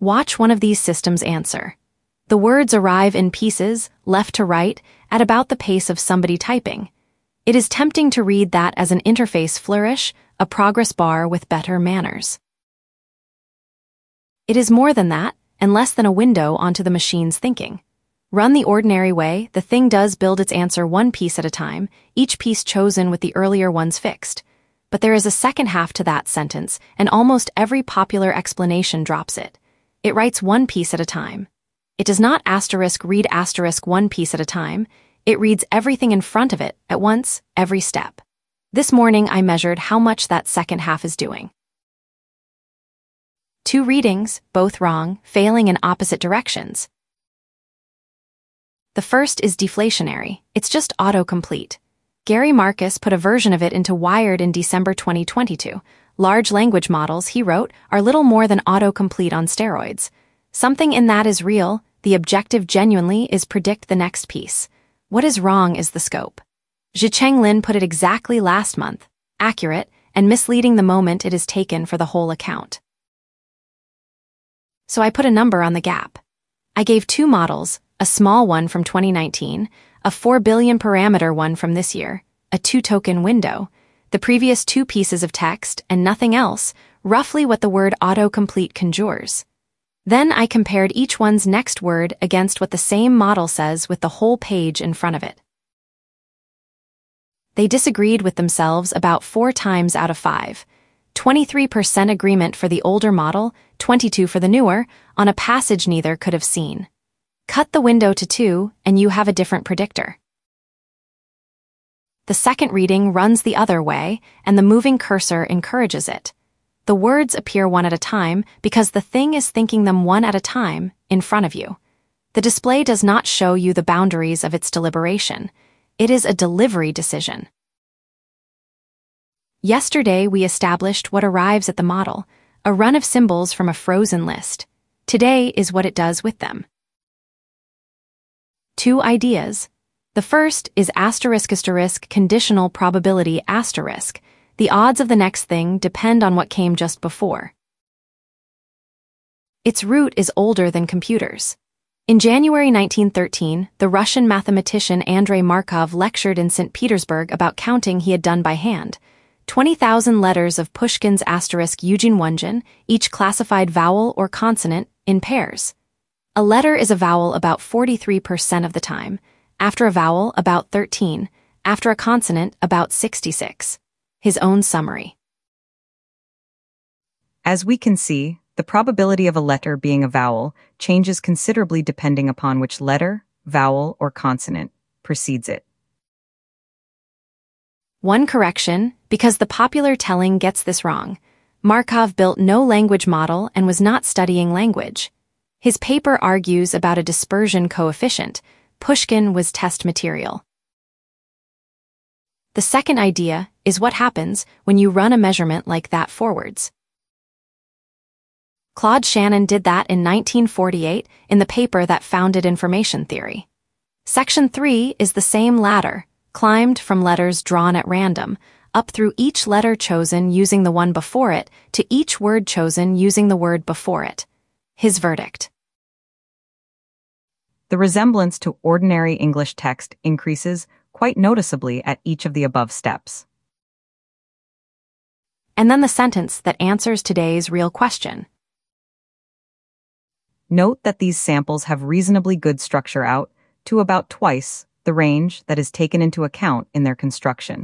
Watch one of these systems answer. The words arrive in pieces, left to right, at about the pace of somebody typing. It is tempting to read that as an interface flourish, a progress bar with better manners. It is more than that, and less than a window onto the machine's thinking. Run the ordinary way, the thing does build its answer one piece at a time, each piece chosen with the earlier ones fixed. But there is a second half to that sentence, and almost every popular explanation drops it. It writes one piece at a time. It does not read one piece at a time. It reads everything in front of it at once, every step. This morning I measured how much that second half is doing. 2 readings, both wrong, failing in opposite directions. The first is deflationary. It's just autocomplete. Gary Marcus put a version of it into Wired in December 2022. Large language models, he wrote, are little more than autocomplete on steroids. Something in that is real. The objective genuinely is predict the next piece. What is wrong is the scope. Zhicheng Lin put it exactly last month, accurate, and misleading the moment it is taken for the whole account. So I put a number on the gap. I gave 2 models, a small one from 2019, a 4 billion parameter one from this year, a 2-token window, the previous 2 pieces of text, and nothing else, roughly what the word autocomplete conjures. Then I compared each one's next word against what the same model says with the whole page in front of it. They disagreed with themselves about 4 times out of 5. 23% agreement for the older model, 22% for the newer, on a passage neither could have seen. Cut the window to 2, and you have a different predictor. The second reading runs the other way, and the moving cursor encourages it. The words appear one at a time because the thing is thinking them one at a time in front of you. The display does not show you the boundaries of its deliberation. It is a delivery decision. Yesterday we established what arrives at the model, a run of symbols from a frozen list. Today is what it does with them. 2 ideas. The first is conditional probability *. The odds of the next thing depend on what came just before. Its root is older than computers. In January 1913, the Russian mathematician Andrei Markov lectured in St. Petersburg about counting he had done by hand. 20,000 letters of Pushkin's Eugene Onegin, each classified vowel or consonant, in pairs. A letter is a vowel about 43% of the time, after a vowel about 13, after a consonant about 66. His own summary. As we can see, the probability of a letter being a vowel changes considerably depending upon which letter, vowel, or consonant precedes it. 1 correction, because the popular telling gets this wrong. Markov built no language model and was not studying language. His paper argues about a dispersion coefficient. Pushkin was test material. The second idea is what happens when you run a measurement like that forwards. Claude Shannon did that in 1948 in the paper that founded information theory. Section 3 is the same ladder, climbed from letters drawn at random, up through each letter chosen using the one before it to each word chosen using the word before it. His verdict. The resemblance to ordinary English text increases quite noticeably at each of the above steps. And then the sentence that answers today's real question. Note that these samples have reasonably good structure out to about twice the range that is taken into account in their construction.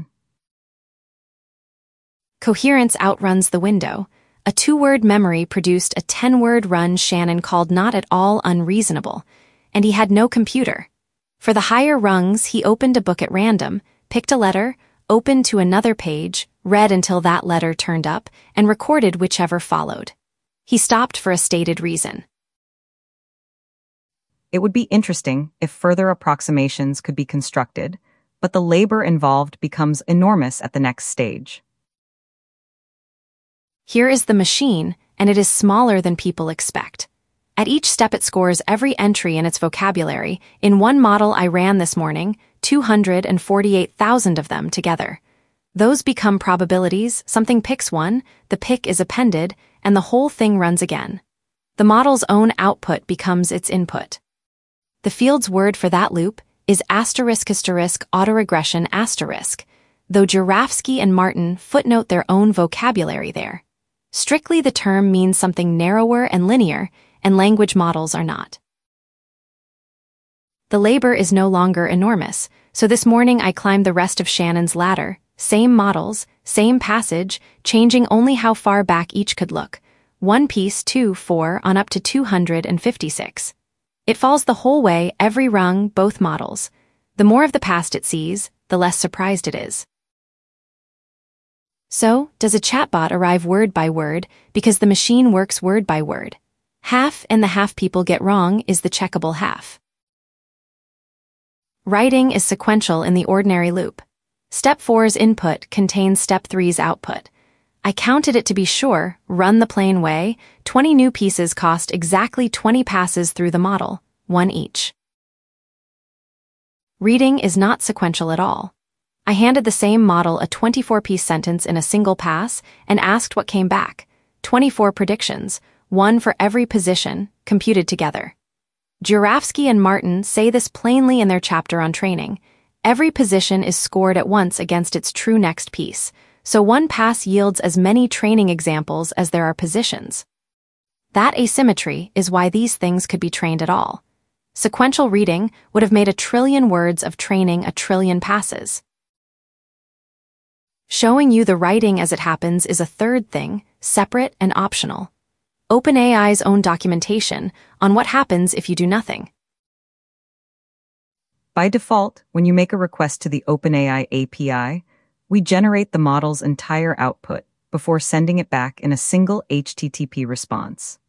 Coherence outruns the window. A 2-word memory produced a 10-word run Shannon called not at all unreasonable, and he had no computer. For the higher rungs, he opened a book at random, picked a letter, opened to another page, read until that letter turned up, and recorded whichever followed. He stopped for a stated reason. It would be interesting if further approximations could be constructed, but the labor involved becomes enormous at the next stage. Here is the machine, and it is smaller than people expect. At each step it scores every entry in its vocabulary. In one model I ran this morning, 248,000 of them together. Those become probabilities, something picks one, the pick is appended, and the whole thing runs again. The model's own output becomes its input. The field's word for that loop is **autoregression**, though Jurafsky and Martin footnote their own vocabulary there. Strictly, the term means something narrower and linear, and language models are not. The labor is no longer enormous, so this morning I climbed the rest of Shannon's ladder, same models, same passage, changing only how far back each could look. One piece 2, 4 on up to 256. It falls the whole way, every rung, both models. The more of the past it sees, the less surprised it is. So, does a chatbot arrive word by word because the machine works word by word? Half and the half people get wrong is the checkable half. Writing is sequential in the ordinary loop. Step 4's input contains Step 3's output. I counted it to be sure, run the plain way, 20 new pieces cost exactly 20 passes through the model, one each. Reading is not sequential at all. I handed the same model a 24-piece sentence in a single pass and asked what came back. 24 predictions, one for every position, computed together. Jurafsky and Martin say this plainly in their chapter on training. Every position is scored at once against its true next piece, so one pass yields as many training examples as there are positions. That asymmetry is why these things could be trained at all. Sequential reading would have made 1 trillion words of training 1 trillion passes. Showing you the writing as it happens is a third thing, separate and optional. OpenAI's own documentation on what happens if you do nothing. By default, when you make a request to the OpenAI API, we generate the model's entire output before sending it back in a single HTTP response.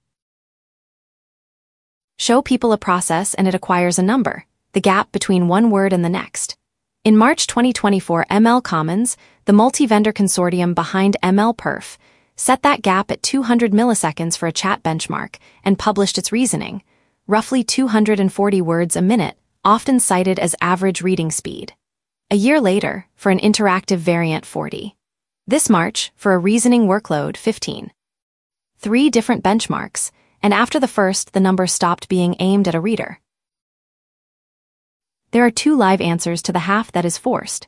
Show people a process and it acquires a number, the gap between one word and the next. In March 2024, ML Commons, the multi-vendor consortium behind MLPerf, set that gap at 200 milliseconds for a chat benchmark and published its reasoning, roughly 240 words a minute, often cited as average reading speed. A year later, for an interactive variant 40. This March, for a reasoning workload 15. 3 different benchmarks, and after the first, the number stopped being aimed at a reader. There are 2 live answers to the half that is forced.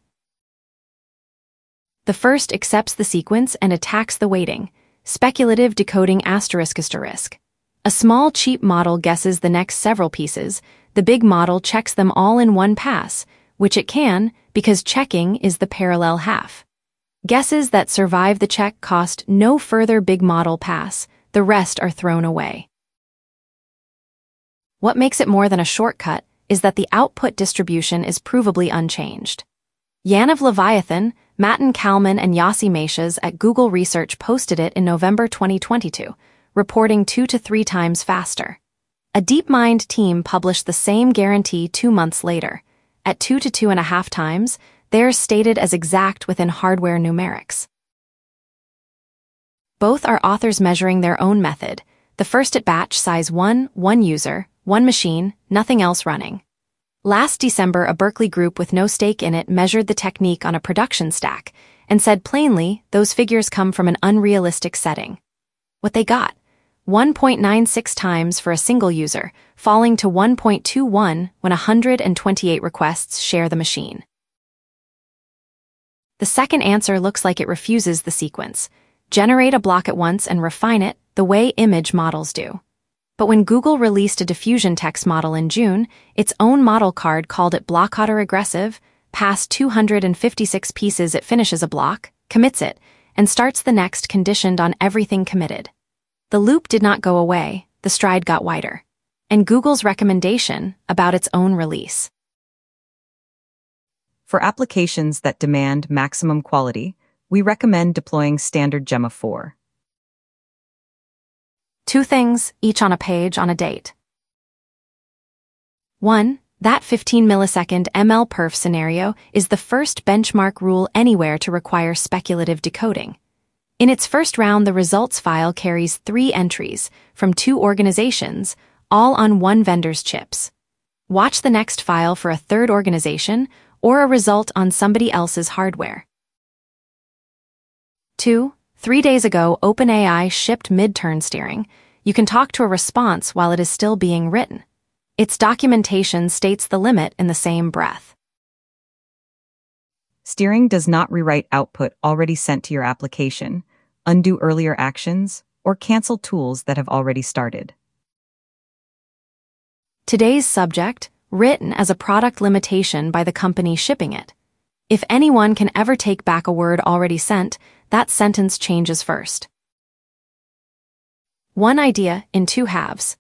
The first accepts the sequence and attacks the weighting, speculative decoding ****. A small, cheap model guesses the next several pieces, the big model checks them all in one pass, which it can, because checking is the parallel half. Guesses that survive the check cost no further big model pass, the rest are thrown away. What makes it more than a shortcut is that the output distribution is provably unchanged. Yaniv Leviathan, Matan Kalman and Yossi Meishas at Google Research posted it in November 2022, reporting 2 to 3 times faster. A DeepMind team published the same guarantee 2 months later. At 2 to 2.5 times, theirs stated as exact within hardware numerics. Both are authors measuring their own method, the first at batch size 1 user, 1 machine, nothing else running. Last December, a Berkeley group with no stake in it measured the technique on a production stack and said plainly those figures come from an unrealistic setting. What they got? 1.96 times for a single user, falling to 1.21 when 128 requests share the machine. The second answer looks like it refuses the sequence. Generate a block at once and refine it the way image models do. But when Google released a diffusion text model in June, its own model card called it block autoregressive, past 256 pieces it finishes a block, commits it, and starts the next conditioned on everything committed. The loop did not go away, the stride got wider. And Google's recommendation about its own release. For applications that demand maximum quality, we recommend deploying standard Gemma 4. 2 things, each on a page on a date. 1. That 15 millisecond MLPerf scenario is the first benchmark rule anywhere to require speculative decoding. In its first round, the results file carries 3 entries from 2 organizations, all on one vendor's chips. Watch the next file for a third organization or a result on somebody else's hardware. 2. 3 days ago, OpenAI shipped mid-turn steering. You can talk to a response while it is still being written. Its documentation states the limit in the same breath. Steering does not rewrite output already sent to your application, undo earlier actions, or cancel tools that have already started. Today's subject, written as a product limitation by the company shipping it. If anyone can ever take back a word already sent, that sentence changes first. One idea in two halves.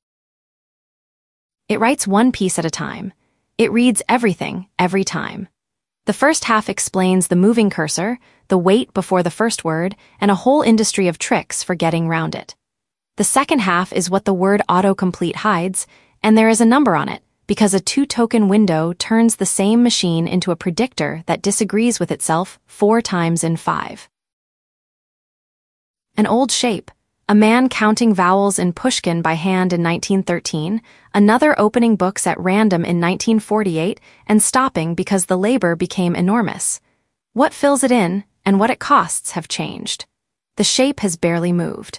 It writes one piece at a time. It reads everything, every time. The first half explains the moving cursor, the wait before the first word, and a whole industry of tricks for getting round it. The second half is what the word autocomplete hides, and there is a number on it, because a 2-token window turns the same machine into a predictor that disagrees with itself 4 times in 5. An old shape. A man counting vowels in Pushkin by hand in 1913, another opening books at random in 1948 and stopping because the labor became enormous. What fills it in and what it costs have changed. The shape has barely moved.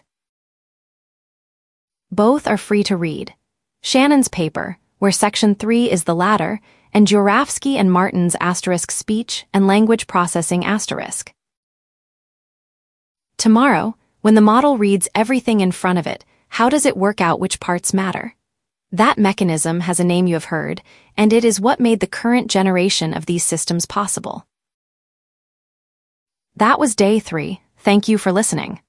Both are free to read. Shannon's paper, where Section 3 is the latter, and Jurafsky and Martin's * speech and language processing *. Tomorrow, when the model reads everything in front of it, how does it work out which parts matter? That mechanism has a name you have heard, and it is what made the current generation of these systems possible. That was day 3. Thank you for listening.